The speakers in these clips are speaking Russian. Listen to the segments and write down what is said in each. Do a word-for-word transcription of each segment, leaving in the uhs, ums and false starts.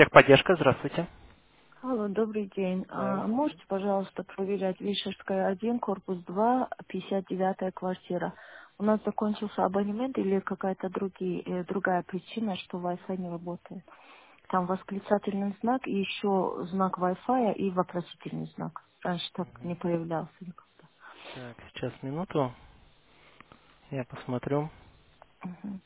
Техподдержка, здравствуйте. Алло, добрый день. А, Здравствуйте. можете, пожалуйста, проверять Вишерская один, корпус два, пятьдесят девятая квартира. У нас закончился абонемент или какая-то другие, э, другая причина, что Wi-Fi не работает? Там восклицательный знак и еще знак Wi-Fi и вопросительный знак. Раньше так не появлялся никогда. Так, сейчас минуту, я посмотрю. Мгм.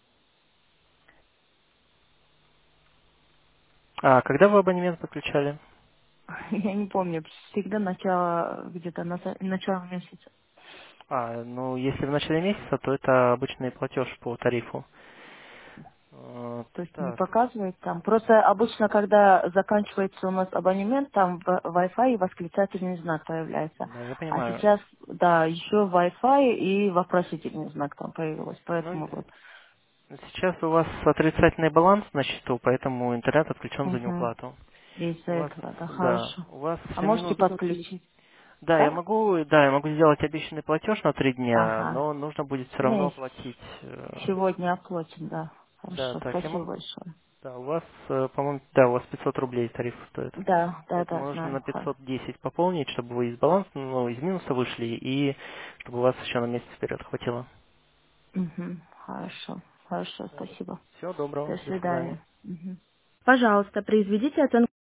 А, когда вы абонемент подключали? Я не помню, всегда начало, где-то на, начало месяца. А, ну, если в начале месяца, то это обычный платеж по тарифу. Э, То есть не Так, показывает там. Просто обычно, когда заканчивается у нас абонемент, там в- Wi-Fi и восклицательный знак появляется. да, я А понимаю. сейчас, да, еще Wi-Fi и вопросительный знак там появилось. Ну, Поэтому вот. сейчас у вас отрицательный баланс на счету, поэтому интернет отключен за Угу. неуплату. Из-за У вас, этого, да, да, хорошо. у вас А все можете минусы подключены. подключить? Да, я Как? могу, да, я могу сделать обещанный платеж на три дня, Ага. но нужно будет все равно Не, оплатить. э, сегодня оплатим, да. Да, Хорошо, так, я спасибо могу. большое. Да, у вас, э, по-моему, да, у вас пятьсот рублей тариф стоит. Да, да, Поэтому да, нужно знаю. на Ха- пятьсот десять пополнить, чтобы вы из баланса, ну, из минуса вышли, и чтобы у вас еще на месяц вперед хватило. Мгм. Хорошо, хорошо, спасибо. Всего До доброго, до свидания. свидания. Мгм. Пожалуйста, произведите оценку